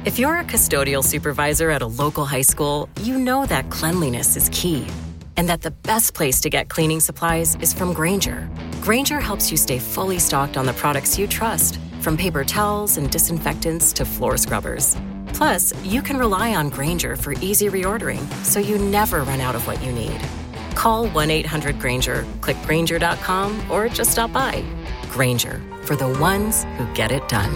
If you're a custodial supervisor at a local high school, you know that cleanliness is key, and that the best place to get cleaning supplies is from Grainger. Grainger helps you stay fully stocked on the products you trust, from paper towels and disinfectants to floor scrubbers. Plus, you can rely on Grainger for easy reordering, so you never run out of what you need. Call 1-800-GRAINGER, click Grainger.com, or just stop by. Grainger, for the ones who get it done.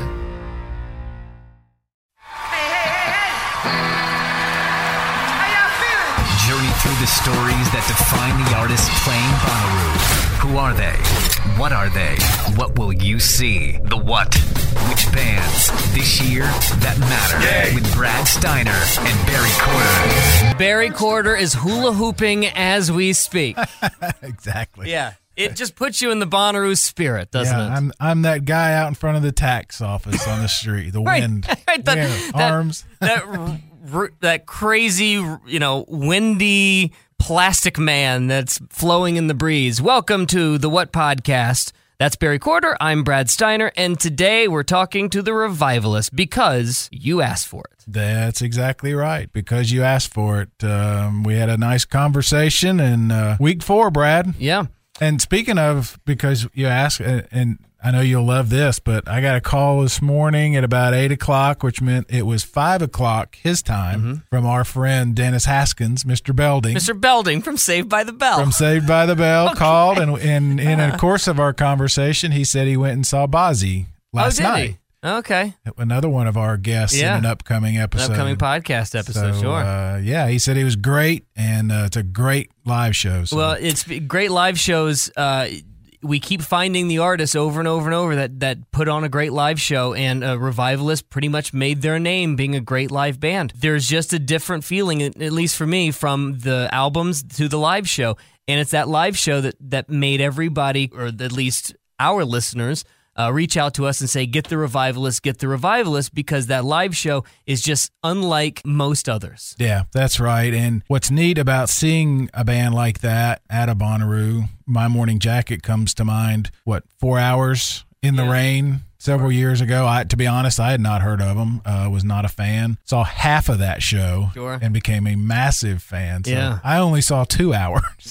Journey through the stories that define the artists playing Bonnaroo. Who are they? What are they? What will you see? The what? Which bands this year that matter? Yay. With Brad Steiner and Barry Corder. Barry Corder is hula hooping as we speak. Exactly. Yeah. It just puts you in the Bonnaroo spirit, doesn't it? I'm that guy out in front of the tax office on the street. The wind, arms. That crazy, windy plastic man that's flowing in the breeze. Welcome to the What Podcast. That's Barry Corder. I'm Brad Steiner, and today we're talking to the Revivalists because you asked for it. That's exactly right. Because you asked for it. We had a nice conversation in week 4, Brad. Yeah. And speaking of, because you asked, and I know you'll love this, but I got a call this morning at about 8 o'clock, which meant it was 5 o'clock his time, from our friend Dennis Haskins, Mr. Belding. Mr. Belding from Saved by the Bell. From Saved by the Bell, called, and in the course of our conversation, he said he went and saw Bozzy last night. He? Okay. Another one of our guests in an upcoming episode. Upcoming podcast episode, sure. He said he was great, and it's a great live show. So. Well, it's great live shows. We keep finding the artists over and over and over that put on a great live show, and Revivalists pretty much made their name being a great live band. There's just a different feeling, at least for me, from the albums to the live show, and it's that live show that made everybody, or at least our listeners, reach out to us and say, get the Revivalists, because that live show is just unlike most others. Yeah, that's right. And what's neat about seeing a band like that at a Bonnaroo, My Morning Jacket comes to mind, 4 hours in the rain several years ago. To be honest, I had not heard of them, was not a fan. Saw half of that show and became a massive fan. So I only saw 2 hours.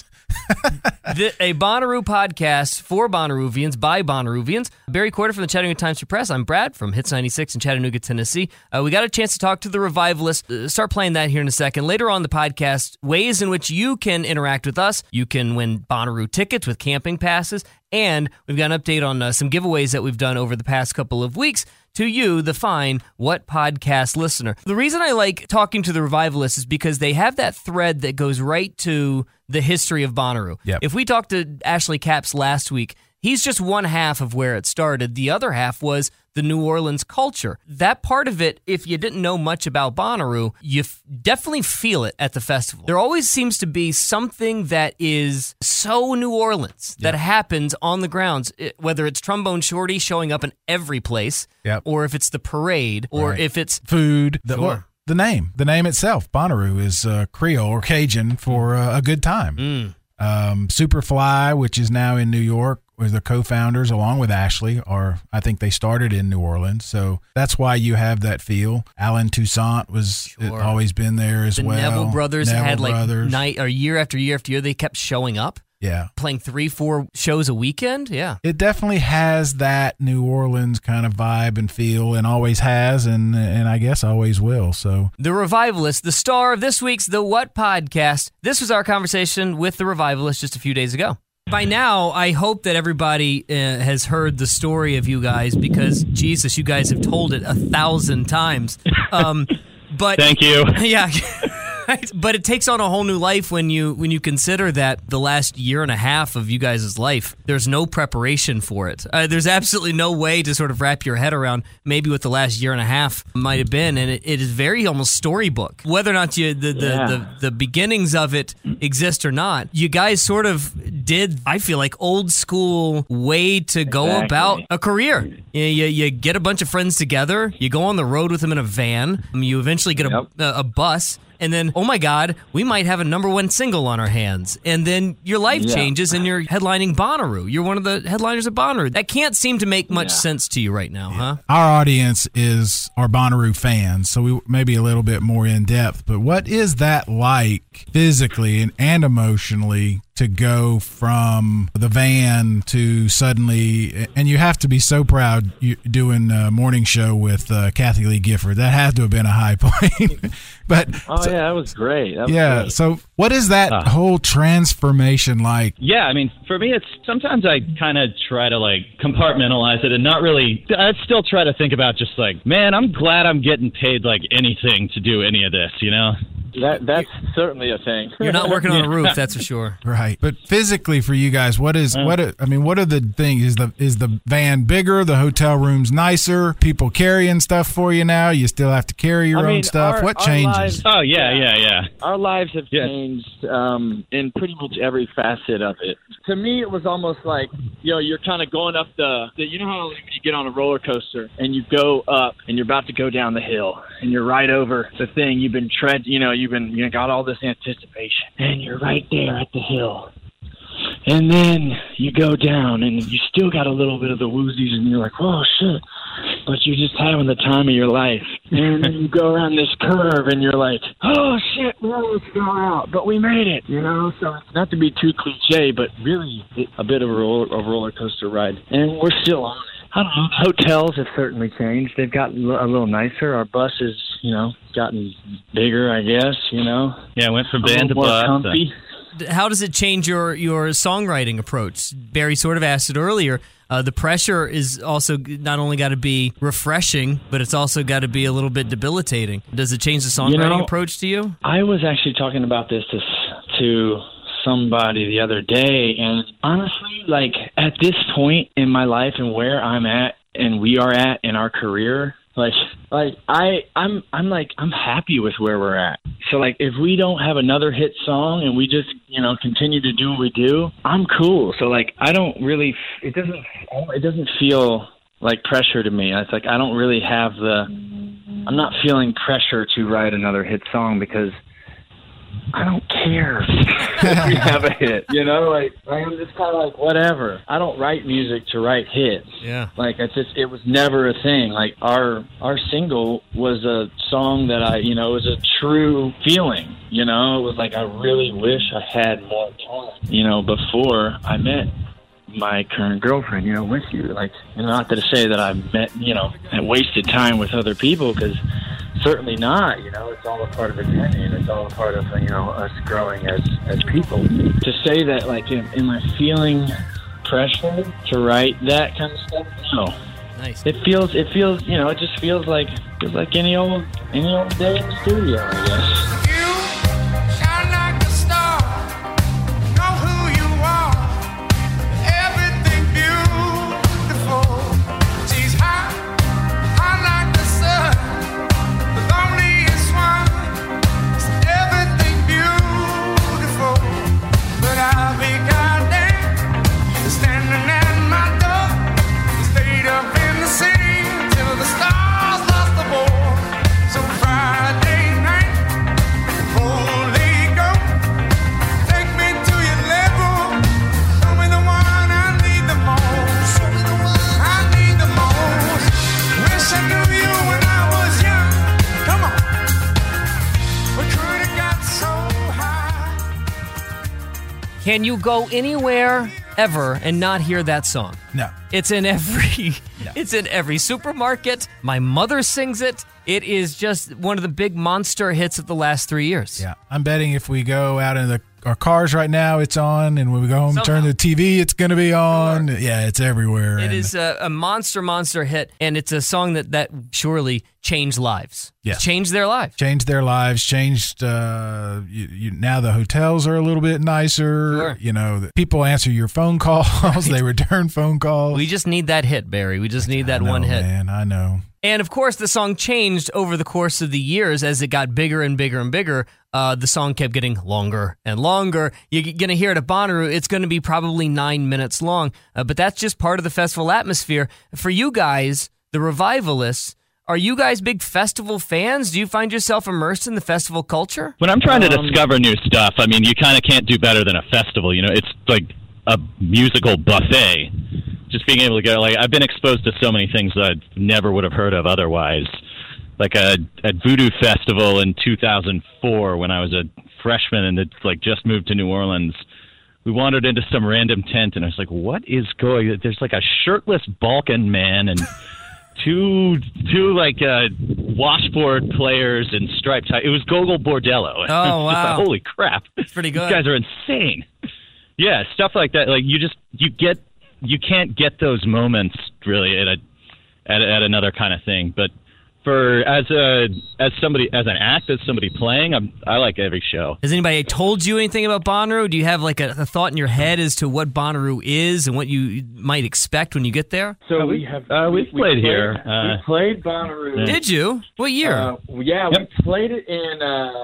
A Bonnaroo podcast for Bonnaroovians by Bonnaroovians. Barry Corder from the Chattanooga Times-Press. I'm Brad from Hits 96 in Chattanooga, Tennessee. We got a chance to talk to the Revivalists. Start playing that here in a second. Later on the podcast, ways in which you can interact with us. You can win Bonnaroo tickets with camping passes, and we've got an update on some giveaways that we've done over the past couple of weeks to you, the fine What Podcast listener. The reason I like talking to the Revivalists is because they have that thread that goes right to the history of Bonnaroo. Yep. If we talked to Ashley Capps last week, he's just one half of where it started. The other half was the New Orleans culture. That part of it, if you didn't know much about Bonnaroo, you definitely feel it at the festival. There always seems to be something that is so New Orleans that happens on the grounds, whether it's Trombone Shorty showing up in every place, or if it's the parade, or if it's food. The name itself, Bonnaroo, is Creole or Cajun for a good time. Superfly, which is now in New York, was the co-founders, along with Ashley, I think they started in New Orleans, so that's why you have that feel. Alan Toussaint was always been there as well. The Neville brothers had year after year after year, they kept showing up. Yeah. Playing 3-4 shows a weekend. Yeah. It definitely has that New Orleans kind of vibe and feel, and always has, and I guess always will. So the Revivalists, the star of this week's The What Podcast. This was our conversation with the Revivalists just a few days ago. By now, I hope that everybody has heard the story of you guys, because, Jesus, you guys have told it 1,000 times. But thank you. Yeah. Right? But it takes on a whole new life when you consider that the last year and a half of you guys' life, there's no preparation for it. There's absolutely no way to sort of wrap your head around maybe what the last year and a half might have been, and it is very almost storybook. Whether or not the beginnings of it exist or not, you guys sort of did, I feel like, old school way to go about a career. You get a bunch of friends together, you go on the road with them in a van, you eventually get a bus, And then, oh my God, we might have a number one single on our hands. And then your life changes and you're headlining Bonnaroo. You're one of the headliners of Bonnaroo. That can't seem to make much sense to you right now, huh? Our audience is our Bonnaroo fans, so we may be a little bit more in depth. But what is that like physically and emotionally to go from the van to suddenly, and you have to be so proud doing a morning show with Kathy Lee Gifford. That had to have been a high point. But that was great. Great. So what is that whole transformation like? Yeah, I mean, for me, it's sometimes I kind of try to like compartmentalize it and not really. I still try to think about just like, man, I'm glad I'm getting paid like anything to do any of this, you know? That's certainly a thing. You're not working on a roof, that's for sure. Right. But physically for you guys, what are the things? Is the van bigger? The hotel room's nicer? People carrying stuff for you now? You still have to carry your own stuff? What changes? Our lives have changed in pretty much every facet of it. To me, it was almost like, you're kind of going up you know how you get on a roller coaster and you go up and you're about to go down the hill and you're right over the thing you've been you got all this anticipation, and you're right there at the hill. And then you go down, and you still got a little bit of the woozies, and you're like, oh, shit. But you're just having the time of your life. And then you go around this curve, and you're like, oh, shit, we almost fell out. But we made it, So it's not to be too cliche, but really a bit of a roller coaster ride. And we're still on it. I don't know. Hotels have certainly changed. They've gotten a little nicer. Our bus has, gotten bigger, I guess, Yeah, went from van to bus. Comfy. How does it change your songwriting approach? Barry sort of asked it earlier. The pressure is also not only got to be refreshing, but it's also got to be a little bit debilitating. Does it change the songwriting approach to you? I was actually talking about this to somebody the other day, and honestly, like at this point in my life and where I'm at and we are at in our career, I'm happy with where we're at. So like if we don't have another hit song and we just continue to do what we do, I'm cool. So like I don't really, it doesn't feel like pressure to me. It's like I don't really have I'm not feeling pressure to write another hit song because I don't care if we have a hit, I'm just kind of like, whatever. I don't write music to write hits. Yeah. Like, it was never a thing. Like, our single was a song that it was a true feeling, It was like, I really wish I had more time, before I met my current girlfriend, with you. Like, not to say that I met, and wasted time with other people, because certainly not. It's all a part of the journey, and it's all a part of us growing as people. To say that, like, am I feeling pressure to write that kind of stuff? No. Nice. It feels. It just feels like any old day in the studio, I guess. Can you go anywhere ever and not hear that song? No. It's in every supermarket. My mother sings it. It is just one of the big monster hits of the last 3 years. Yeah. I'm betting if we go out in our cars right now, it's on, and when we go home, turn the TV, it's going to be on. Sure. Yeah, it's everywhere. It is a monster hit, and it's a song that surely changed lives. Yeah. Changed their lives. Changed now the hotels are a little bit nicer. Sure. People answer your phone calls. They return phone calls. We just need that hit, Barry. We just need that one hit. Man, I know. And of course, the song changed over the course of the years as it got bigger and bigger and bigger. The song kept getting longer and longer. You're going to hear it at Bonnaroo. It's going to be probably 9 minutes long. But that's just part of the festival atmosphere. For you guys, the Revivalists, Are you guys big festival fans? Do you find yourself immersed in the festival culture? When I'm trying to discover new stuff, I mean, you kind of can't do better than a festival. You know, it's like a musical buffet. Just being able to go, like, I've been exposed to so many things that I never would have heard of otherwise. Like at Voodoo Festival in 2004 when I was a freshman and had, like, just moved to New Orleans. We wandered into some random tent, and I was like, what is going... There's, like, a shirtless Balkan man and two like, washboard players in striped tie. It was Gogol Bordello. Oh, wow. Just like, holy crap. It's pretty good. These guys are insane. Yeah, stuff like that. Like, you can't get those moments, really, at another kind of thing. But as an act, as somebody playing, I like every show. Has anybody told you anything about Bonnaroo? Do you have like a thought in your head as to what Bonnaroo is and what you might expect when you get there? So we've played here. We played Bonnaroo. Did you? What year? We played it in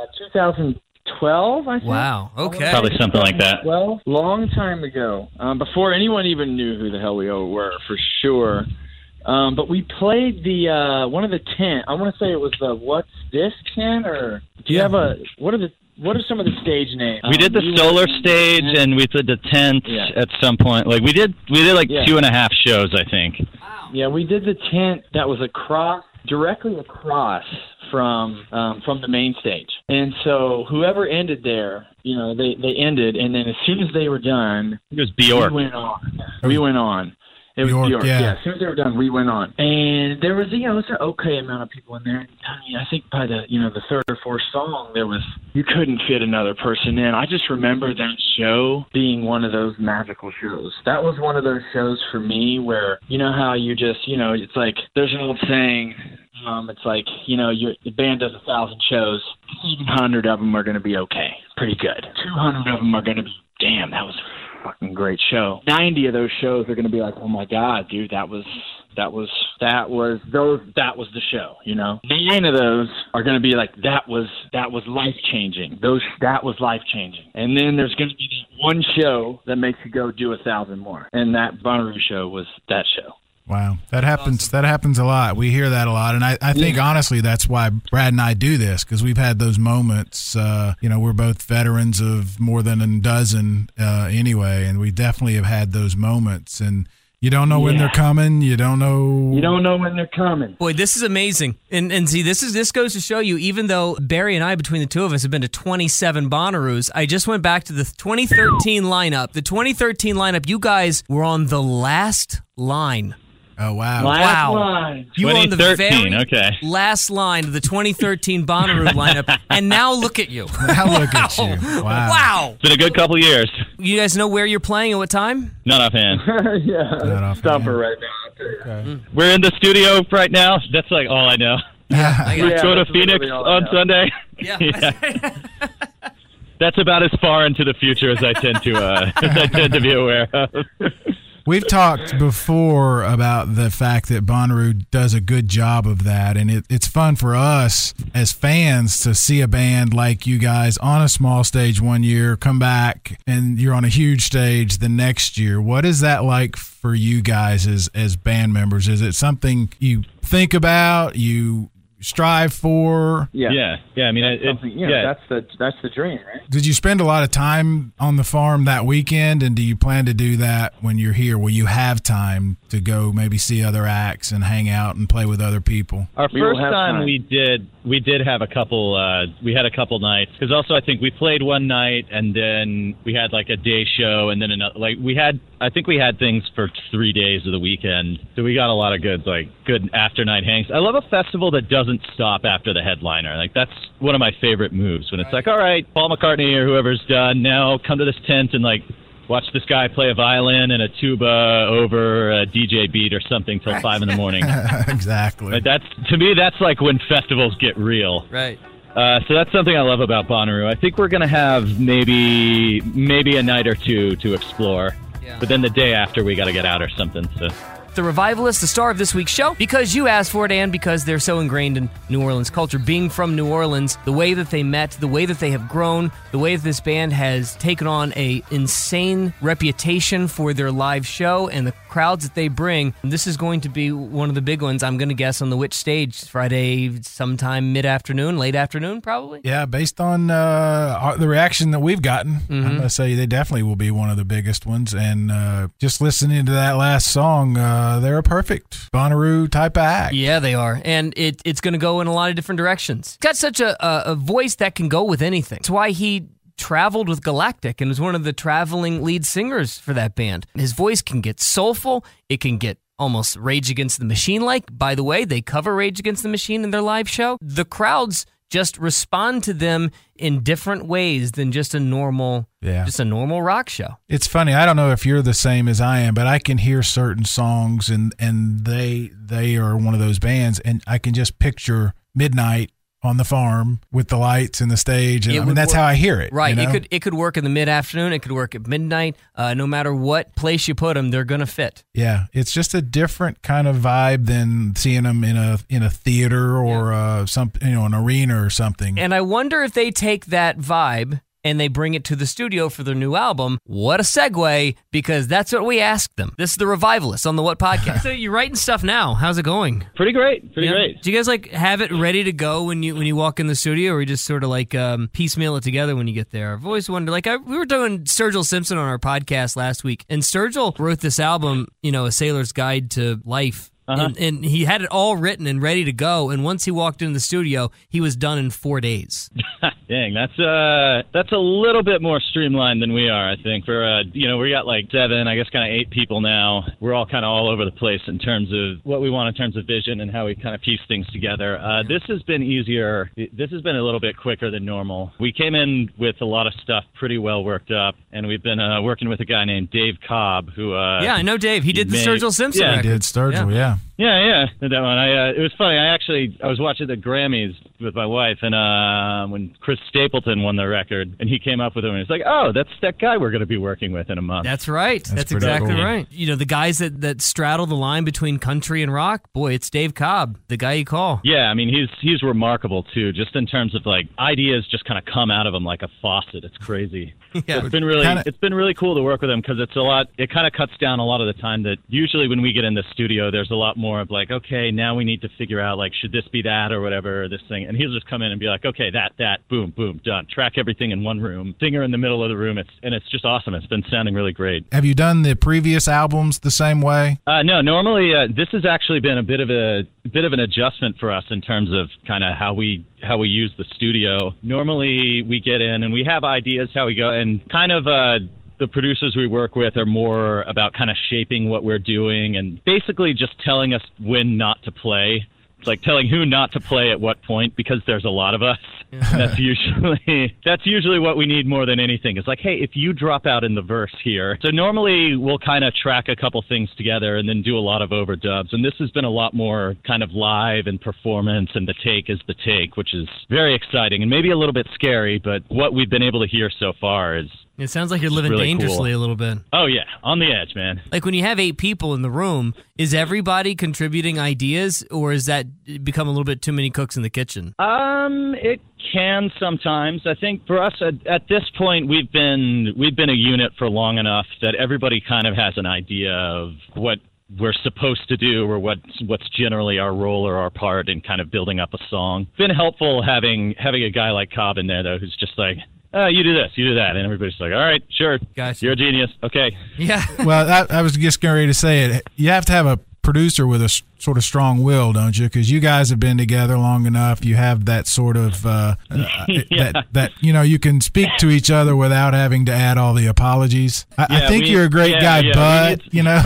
2012, I think. Wow. Okay. Probably something like that. Well, long time ago, before anyone even knew who the hell we were, for sure. But we played the one of the tent. I want to say it was the What's This tent, or do you have what are some of the stage names? We did the solar stage, and we did the tent at some point. Like we did like 2.5 shows, I think. Wow. Yeah, we did the tent that was directly across from the main stage. And so whoever ended there, you know, they ended, and then as soon as they were done, it was Bjork. We went on. It was Bjork, yeah. As soon as they were done, we went on. And there was, it was an okay amount of people in there. I mean, I think by the third or fourth song, you couldn't fit another person in. I just remember that show being one of those magical shows. That was one of those shows for me where, you know how you just, it's like, there's an old saying, it's like, the band does 1,000 shows, 700 of them are going to be okay, pretty good. 200 of them are going to be, damn, that was fucking great show. 90 of those shows are going to be like, oh my god, dude, that was the show, 9 of those are going to be like, that was life changing. That was life changing. And then there's going to be that one show that makes you go do 1,000 more. And that Bonnaroo show was that show. Wow, that happens. Awesome. That happens a lot. We hear that a lot, and I think honestly that's why Brad and I do this, because we've had those moments. We're both veterans of more than a dozen anyway, and we definitely have had those moments. And you don't know when they're coming. You don't know when they're coming. Boy, this is amazing. And see, this goes to show you, even though Barry and I, between the two of us, have been to 27 Bonnaroos, I just went back to the 2013 lineup. The 2013 lineup, you guys were on the last line. Oh, wow. Last line. You were on the very last line of the 2013 Bonnaroo lineup, and now look at you. Now look at you. Wow. It's been a good couple years. You guys know where you're playing at what time? Not offhand. Stumper right now. Okay. We're in the studio right now. That's like all I know. We go to Phoenix on Sunday. Yeah. That's about as far into the future as I tend to be aware of. We've talked before about the fact that Bonnaroo does a good job of that, and it's fun for us as fans to see a band like you guys on a small stage one year, come back, and you're on a huge stage the next year. What is that like for you guys as band members? Is it something you think about, you strive for? Yeah. I mean, that's the dream, right? Did you spend a lot of time on the farm that weekend, and do you plan to do that when you're here? Will you have time to go maybe see other acts and hang out and play with other people? Our first time we did have a couple. We had a couple nights, because also I think we played one night and then we had like a day show and then another. Like I think we had things for 3 days of the weekend, so we got a lot of good after night hangs. I love a festival that doesn't stop after the headliner. Like that's one of my favorite moves, when it's like, all right, Paul McCartney or whoever's done, now come to this tent and like watch this guy play a violin and a tuba over a DJ beat or something till 5 a.m. Exactly. Like to me, that's like when festivals get real. Right. So that's something I love about Bonnaroo. I think we're going to have maybe a night or two to explore. Yeah. But then the day after, we got to get out or something. So. The Revivalist, the star of this week's show, because you asked for it and because they're so ingrained in New Orleans culture. Being from New Orleans, the way that they met, the way that they have grown, the way that this band has taken on a insane reputation for their live show, and the crowds that they bring. This is going to be one of the big ones, I'm going to guess, on the Witch stage Friday sometime mid-afternoon, late afternoon probably? Yeah, based on the reaction that we've gotten, I'm going to say they definitely will be one of the biggest ones. And just listening to that last song, they're a perfect Bonnaroo type of act. Yeah, they are. And it's going to go in a lot of different directions. He's got such a voice that can go with anything. That's why he traveled with Galactic and was one of the traveling lead singers for that band. His voice can get soulful. It can get almost Rage Against the Machine-like. By the way, they cover Rage Against the Machine in their live show. The crowds just respond to them in different ways than just a normal rock show. It's funny. I don't know if you're the same as I am, but I can hear certain songs and they are one of those bands, and I can just picture Midnight on the farm with the lights and the stage, and that's how I hear it. Right. You know? It could work in the mid-afternoon. It could work at midnight. No matter what place you put them, they're going to fit. Yeah, it's just a different kind of vibe than seeing them in a theater or an arena or something. And I wonder if they take that vibe and they bring it to the studio for their new album. What a segue, because that's what we asked them. This is the Revivalists on the What Podcast. So you're writing stuff now. How's it going? Pretty great. Pretty great. Do you guys have it ready to go when you walk in the studio, or you just sort of piecemeal it together when you get there? I've always wondered. We were doing Sturgill Simpson on our podcast last week, and Sturgill wrote this album, A Sailor's Guide to Life. And he had it all written and ready to go. And once he walked into the studio, he was done in 4 days. Dang, that's a little bit more streamlined than we are, I think. We got like 7, I guess kind of 8 people now. We're all kind of all over the place in terms of what we want in terms of vision and how we kind of piece things together. This has been easier. This has been a little bit quicker than normal. We came in with a lot of stuff pretty well worked up, and we've been working with a guy named Dave Cobb, who... yeah, I know Dave. He did the Sturgill Simpson record. He did Sturgill, yeah. Yeah, did that one. It was funny. I was watching the Grammys with my wife, and when Chris Stapleton won the record, and he came up with it, and he's like, "Oh, that's that guy we're going to be working with in a month." That's right. That's exactly cool. Right. The guys that straddle the line between country and rock. Boy, it's Dave Cobb, the guy you call. Yeah, I mean he's remarkable too, just in terms of ideas just kind of come out of him like a faucet. It's crazy. Yeah. It's been really cool to work with him because it's a lot. It kind of cuts down a lot of the time that usually when we get in the studio, there's a lot more of okay, now we need to figure out should this be that or whatever, or this thing, and he'll just come in and be like, okay, that, boom, done. Track everything in one room, singer in the middle of the room. It's just awesome. It's been sounding really great. Have you done the previous albums the same way? No, normally this has actually been a bit of an adjustment for us in terms of kind of how we use the studio. Normally we get in and we have ideas how we go, and kind of the producers we work with are more about kind of shaping what we're doing and basically just telling us when not to play. It's like telling who not to play at what point, because there's a lot of us. Yeah. That's usually what we need more than anything. It's like, hey, if you drop out in the verse here. So normally we'll kind of track a couple things together and then do a lot of overdubs. And this has been a lot more kind of live and performance, and the take is the take, which is very exciting and maybe a little bit scary, but what we've been able to hear so far is... It sounds like you're living really dangerously a little bit. Oh, yeah. On the edge, man. When you have 8 people in the room, is everybody contributing ideas, or is that become a little bit too many cooks in the kitchen? It can sometimes. I think for us at this point, we've been a unit for long enough that everybody kind of has an idea of what we're supposed to do, or what's generally our role or our part in kind of building up a song. It's been helpful having a guy like Cobb in there, though, who's just like, you do this, you do that. And everybody's like, all right, sure. Gotcha. You're a genius. Okay. Yeah. Well, I was just getting ready to say it. You have to have a producer with a sort of strong will, don't you? Because you guys have been together long enough. You have that sort of that you can speak to each other without having to add all the apologies. I think you're a great guy, but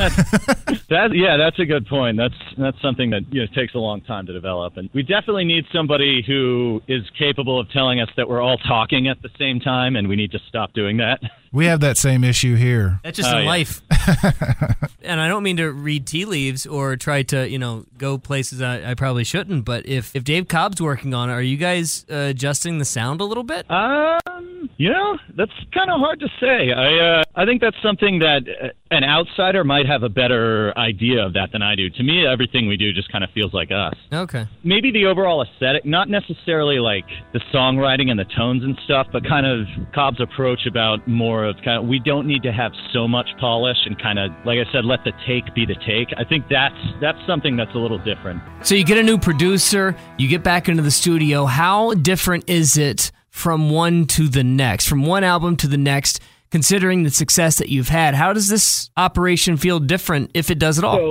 that's a good point. That's something that takes a long time to develop, and we definitely need somebody who is capable of telling us that we're all talking at the same time, and we need to stop doing that. We have that same issue here. That's just in life. And I don't mean to read tea leaves or try to, go places I probably shouldn't, but if Dave Cobb's working on it, are you guys adjusting the sound a little bit? You know, that's kind of hard to say. I think that's something that an outsider might have a better idea of that than I do. To me, everything we do just kind of feels like us. Okay. Maybe the overall aesthetic, not necessarily like the songwriting and the tones and stuff, but kind of Cobb's approach about more of kind of, we don't need to have so much polish and kind of, like I said, let the take be the take. I think that's something that's a little different. So you get a new producer, you get back into the studio. How different is it from one to the next, from one album to the next, considering the success that you've had? How does this operation feel different, if it does at all?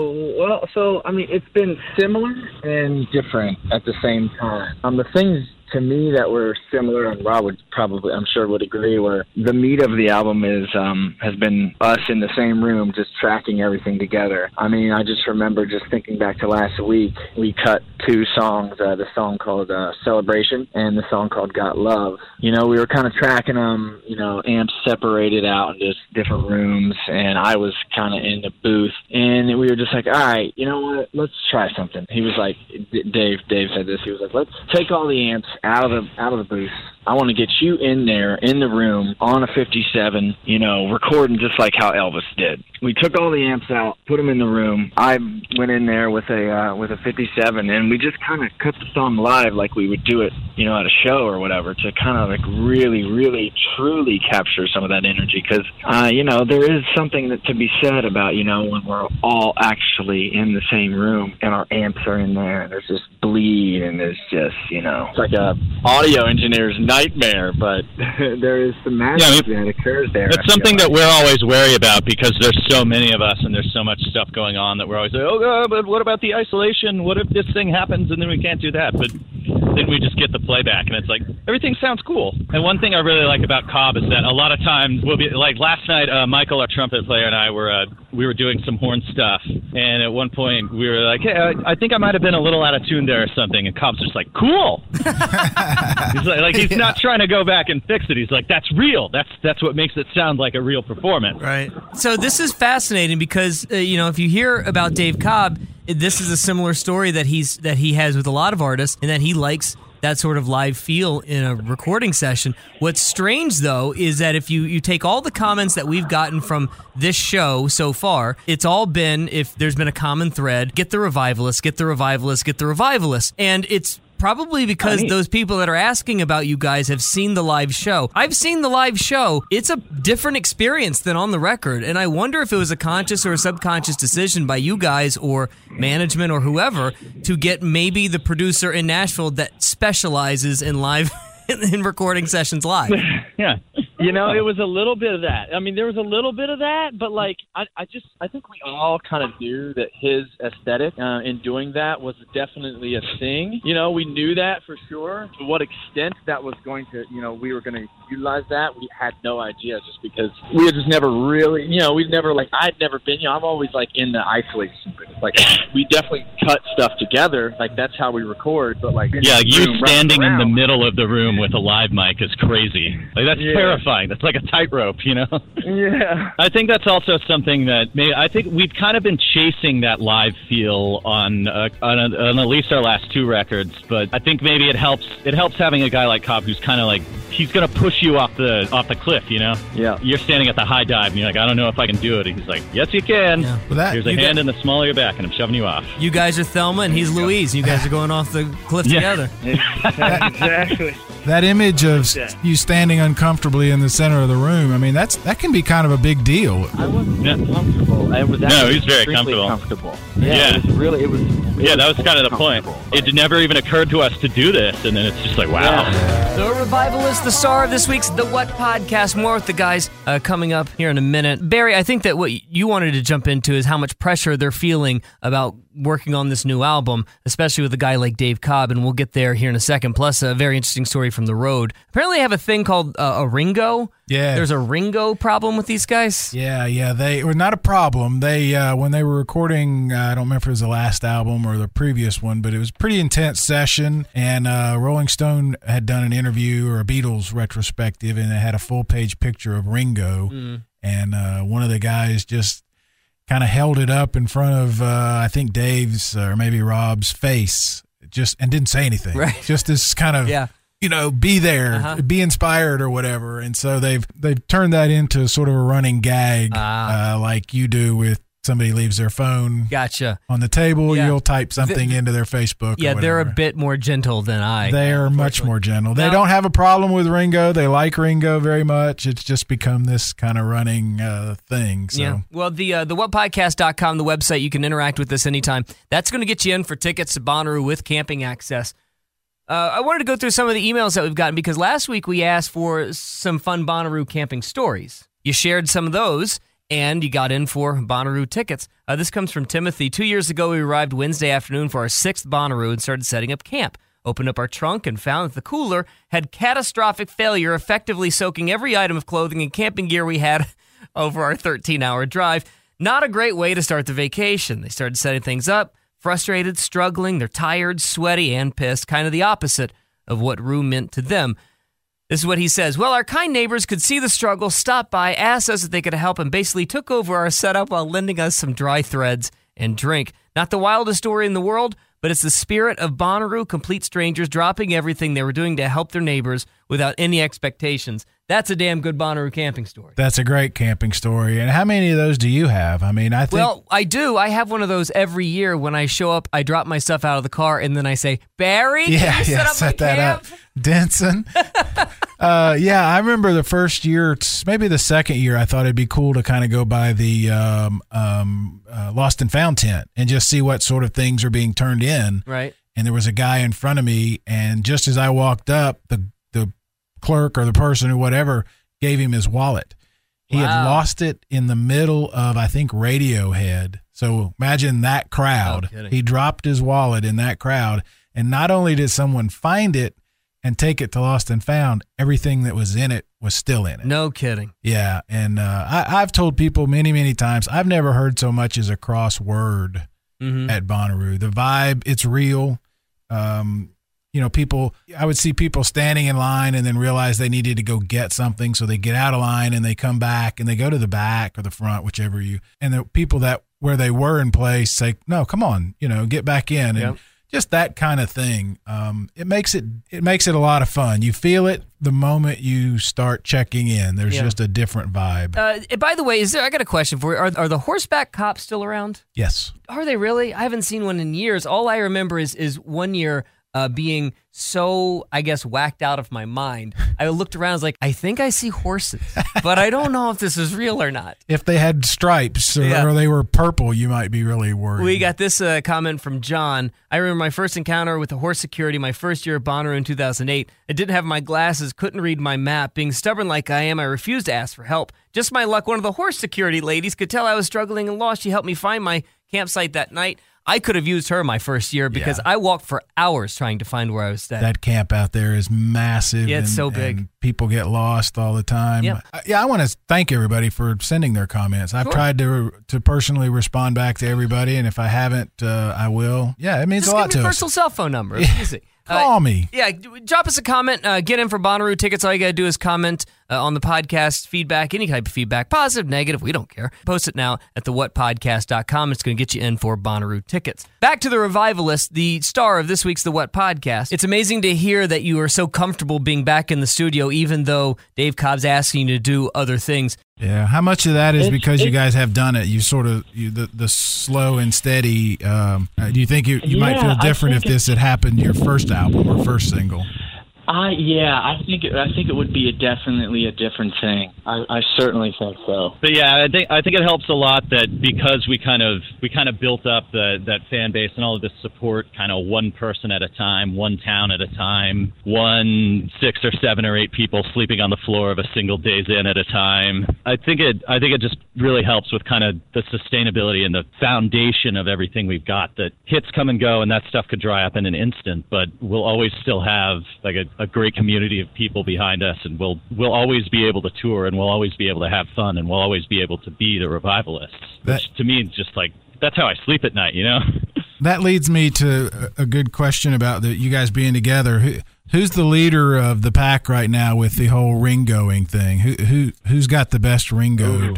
So I mean, it's been similar and different at the same time. The things to me that were similar, and Rob would probably, I'm sure, would agree, where the meat of the album is has been us in the same room just tracking everything together. I mean, I just remember just thinking back to last week, we cut 2 songs, the song called Celebration and the song called Got Love. You know, we were kind of tracking them, you know, amps separated out in just different rooms, and I was kind of in the booth, and we were just like, all right, you know what, let's try something. He was like, Dave said this, he was like, let's take all the amps out of the booth. I want to get you in there, in the room, on a 57, you know, recording just like how Elvis did. We took all the amps out, put them in the room. I went in there with a 57, and we just kind of cut the song live like we would do it, you know, at a show or whatever, to kind of like really, really, truly capture some of that energy. Because, you know, there is something that to be said about, you know, when we're all actually in the same room and our amps are in there, and there's just bleed, and there's just, you know, it's like a audio engineer's nightmare, but there is some magic that occurs there. It's something that we're always wary about, because there's so many of us and there's so much stuff going on that we're always like, oh God, but what about the isolation? What if this thing happens and then we can't do that? But then we just get the playback and it's like, everything sounds cool. And one thing I really like about Cobb is that a lot of times we'll be like, last night Michael, our trumpet player, and I we were doing some horn stuff, and at one point we were like, hey, I think I might have been a little out of tune there or something, and Cobb's just like, cool. He's like he's not trying to go back and fix it. He's like, that's real. That's what makes it sound like a real performance. Right. So this is fascinating because you know, if you hear about Dave Cobb, this is a similar story that he has with a lot of artists, and that he likes that sort of live feel in a recording session. What's strange, though, is that if you take all the comments that we've gotten from this show so far, it's all been, if there's been a common thread, get the Revivalists, get the Revivalists, get the Revivalists. And it's probably because those people that are asking about you guys have seen the live show. I've seen the live show. It's a different experience than on the record, and I wonder if it was a conscious or a subconscious decision by you guys or management or whoever to get maybe the producer in Nashville that specializes in live in recording sessions live. Yeah. You know, it was a little bit of that. I mean, there was a little bit of that, but like, I think we all kind of knew that his aesthetic in doing that was definitely a thing. You know, we knew that for sure. To what extent that was going to, you know, we were going to utilize that, we had no idea, just because we had just never really, you know, we've never, like, I'd never been, you know, I'm always like in the isolation. Like, we definitely cut stuff together. Like, that's how we record, but like, yeah, you standing in the middle of the room with a live mic is crazy. Like, that's terrifying. That's like a tightrope, you know? Yeah. I think that's also something that I think we've kind of been chasing that live feel on at least our last 2 records, but I think maybe it helps having a guy like Cobb who's kind of like, he's going to push you off the cliff, you know? Yeah. You're standing at the high dive and you're like, I don't know if I can do it. And he's like, yes, you can. Yeah. Well, here's a hand in the small of your back and I'm shoving you off. You guys are Thelma and he's Louise. You guys are going off the cliff together. Exactly. That image of you standing uncomfortably in the center of the room, I mean, that can be kind of a big deal. I wasn't comfortable. I was he's very comfortable. Yeah. It was that was kind of the point. It never even occurred to us to do this, and then it's just like, wow. The Revivalist, the star of this week's The What Podcast. More with the guys coming up here in a minute. Barry, I think that what you wanted to jump into is how much pressure they're feeling about working on this new album, especially with a guy like Dave Cobb, and we'll get there here in a second, plus a very interesting story from the road. Apparently they have a thing called a Ringo. Yeah. There's a Ringo problem with these guys? Yeah. They were not a problem. They when they were recording, I don't remember if it was the last album or the previous one, but it was a pretty intense session, and Rolling Stone had done an interview or a Beatles retrospective, and it had a full-page picture of Ringo, and one of the guys just kind of held it up in front of, I think, Dave's or maybe Rob's face, and didn't say anything. Right. Just this kind of, be there, be inspired or whatever. And so they've turned that into sort of a running gag, like you do with somebody leaves their phone on the table, you'll type something into their Facebook. Yeah, or they're a bit more gentle than I. They are much more gentle. They don't have a problem with Ringo. They like Ringo very much. It's just become this kind of running thing. So. Yeah. Well, the whatpodcast.com, the website, you can interact with us anytime. That's going to get you in for tickets to Bonnaroo with camping access. I wanted to go through some of the emails that we've gotten because last week we asked for some fun Bonnaroo camping stories. You shared some of those. And you got in for Bonnaroo tickets. This comes from Timothy. 2 years ago, we arrived Wednesday afternoon for our 6th Bonnaroo and started setting up camp. Opened up our trunk and found that the cooler had catastrophic failure, effectively soaking every item of clothing and camping gear we had over our 13-hour drive. Not a great way to start the vacation. They started setting things up, frustrated, struggling. They're tired, sweaty, and pissed, kind of the opposite of what Roo meant to them. This is what he says. Well, our kind neighbors could see the struggle, stopped by, asked us if they could help, and basically took over our setup while lending us some dry threads and drink. Not the wildest story in the world, but it's the spirit of Bonnaroo, complete strangers dropping everything they were doing to help their neighbors without any expectations. That's a damn good Bonnaroo camping story. That's a great camping story. And how many of those do you have? I mean, I think... Well, I do. I have one of those every year. When I show up, I drop my stuff out of the car, and then I say, Barry, can you set that up? Denson. I remember the first year, maybe the second year, I thought it'd be cool to kind of go by the Lost and Found tent and just see what sort of things are being turned in. Right. And there was a guy in front of me, and just as I walked up, the clerk or the person or whatever gave him his wallet. He had lost it in the middle of, I think, Radiohead. So imagine that crowd. No kidding. He dropped his wallet in that crowd, and not only did someone find it and take it to Lost and Found, everything that was in it was still in it. No kidding. Yeah, and I've told people many, many times, I've never heard so much as a crossword at Bonnaroo. The vibe, it's real. People, I would see people standing in line and then realize they needed to go get something. So they get out of line and they come back and they go to the back or the front, whichever and the people that where they were in place say, no, come on, get back in. And just that kind of thing. It makes it a lot of fun. You feel it the moment you start checking in. There's just a different vibe. By the way, I got a question for you. Are the horseback cops still around? Yes. Are they really? I haven't seen one in years. All I remember is 1 year being so, I guess, whacked out of my mind. I looked around, I was like, I think I see horses, but I don't know if this is real or not. If they had stripes or they were purple, you might be really worried. We got this comment from John. I remember my first encounter with the horse security my first year at Bonnaroo in 2008. I didn't have my glasses, couldn't read my map. Being stubborn like I am, I refused to ask for help. Just my luck, one of the horse security ladies could tell I was struggling and lost. She helped me find my campsite that night. I could have used her my first year because I walked for hours trying to find where I was staying. That camp out there is massive. Yeah, it's so big. And people get lost all the time. Yep. I want to thank everybody for sending their comments. I've tried to personally respond back to everybody, and if I haven't, I will. Yeah, it means a lot to us. Just give me your personal cell phone number. It's easy. Call me. Yeah, drop us a comment. Get in for Bonnaroo tickets. All you got to do is comment on the podcast feedback, any type of feedback, positive, negative, we don't care. Post it now at thewhatpodcast.com. It's going to get you in for Bonnaroo tickets. Back to the revivalist, the star of this week's The What Podcast. It's amazing to hear that you are so comfortable being back in the studio, even though Dave Cobb's asking you to do other things. Yeah, how much of that is because you guys have done it? You sort of the slow and steady. Do you think you might feel different if this had happened your first album or first single? I think it would be definitely a different thing. I certainly think so. But yeah, I think it helps a lot that because we kind of built up that fan base and all of this support, kind of one person at a time, one town at a time, 6 or 7 or 8 people sleeping on the floor of a single Days Inn at a time. I think it just really helps with kind of the sustainability and the foundation of everything we've got. That hits come and go, and that stuff could dry up in an instant, but we'll always still have like a great community of people behind us, and we'll always be able to tour, and we'll always be able to have fun, and we'll always be able to be the revivalists. Which to me is just like, that's how I sleep at night, That leads me to a good question about you guys being together. Who's the leader of the pack right now with the whole Ringoing thing? Who's got the best Ringoed?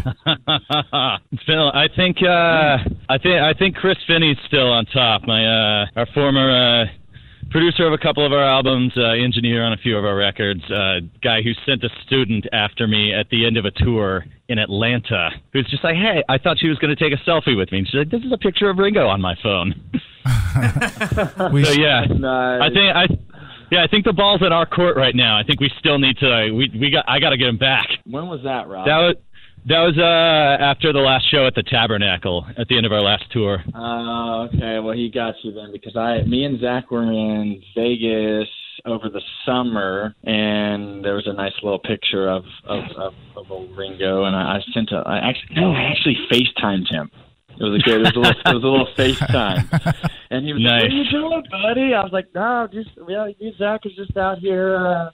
Phil, I think Chris Finney's still on top. Our former producer of a couple of our albums, engineer on a few of our records, guy who sent a student after me at the end of a tour in Atlanta, who's just like, hey, I thought she was going to take a selfie with me. And she's like, this is a picture of Ringo on my phone. Nice. I think the ball's in our court right now. I think we still need to, I got to get him back. When was that, Rob? That was after the last show at the Tabernacle at the end of our last tour. Okay. Well, he got you then, because me and Zach were in Vegas over the summer, and there was a nice little picture of old Ringo, and I actually FaceTimed him. It was a little FaceTime, and he was nice. like, "What are you doing, buddy?" I was like, "No, Zach is just out here,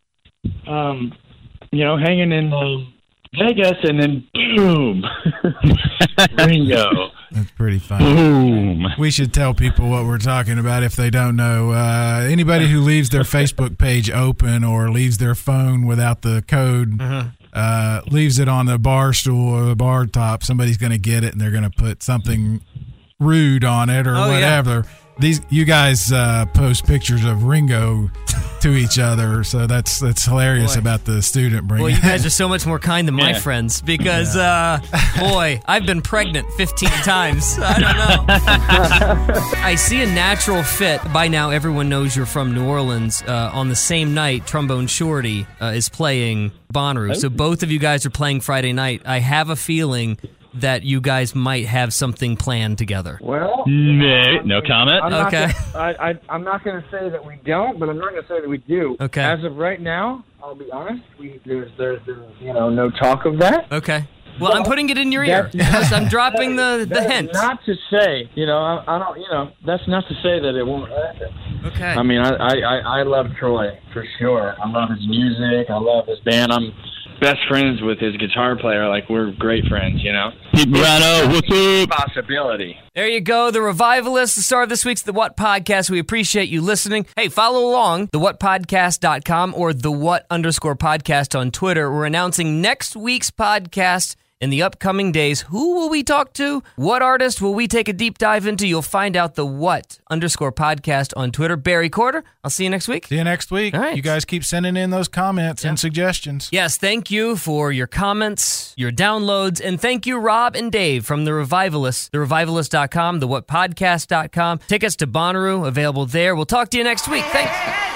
hanging in Vegas," and then boom, Ringo. That's pretty funny. Boom. We should tell people what we're talking about if they don't know. Anybody who leaves their Facebook page open or leaves their phone without the code, leaves it on the bar stool or the bar top, somebody's going to get it and they're going to put something rude on it or whatever. Yeah. You guys post pictures of Ringo to each other, so that's hilarious about the student bringing. Well, you guys are so much more kind than my friends because, I've been pregnant 15 times. I don't know. I see a natural fit. By now, everyone knows you're from New Orleans. On the same night, Trombone Shorty is playing Bonnaroo. So both of you guys are playing Friday night. I have a feeling that you guys might have something planned together. Well, no comment. I'm not going to say that we don't, but I'm not going to say that we do. Okay. As of right now, I'll be honest. There's no talk of that. Okay. Well, I'm putting it in your ear. I'm dropping the hint. Not to say, I don't. That's not to say that it won't happen. Okay. I mean, I love Troy for sure. I love his music. I love his band. I'm best friends with his guitar player. Like, we're great friends, Pete Morano, what's up? Possibility. There you go. The Revivalist, the star of this week's The What Podcast. We appreciate you listening. Hey, follow along, thewhatpodcast.com or thewhat_podcast on Twitter. We're announcing next week's podcast in the upcoming days. Who will we talk to? What artist will we take a deep dive into? You'll find out the what_podcast on Twitter. Barry Corder, I'll see you next week. See you next week. All right. You guys keep sending in those comments and suggestions. Yes, thank you for your comments, your downloads, and thank you, Rob and Dave from The Revivalist, therevivalist.com, thewhatpodcast.com. Tickets to Bonnaroo available there. We'll talk to you next week. Thanks.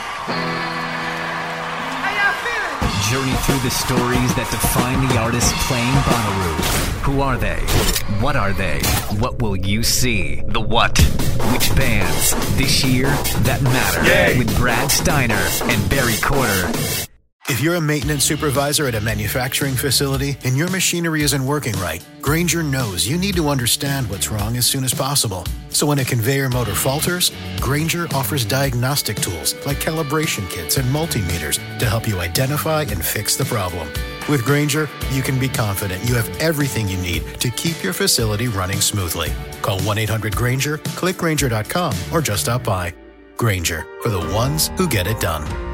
Journey through the stories that define the artists playing Bonnaroo. Who are they? What are they? What will you see? The what? Which bands? This year that matter. Yay. With Brad Steiner and Barry Corder. If you're a maintenance supervisor at a manufacturing facility and your machinery isn't working right, Grainger knows you need to understand what's wrong as soon as possible. So when a conveyor motor falters, Grainger offers diagnostic tools like calibration kits and multimeters to help you identify and fix the problem. With Grainger, you can be confident you have everything you need to keep your facility running smoothly. Call 1-800-GRAINGER, click Grainger.com, or just stop by. Grainger, for the ones who get it done.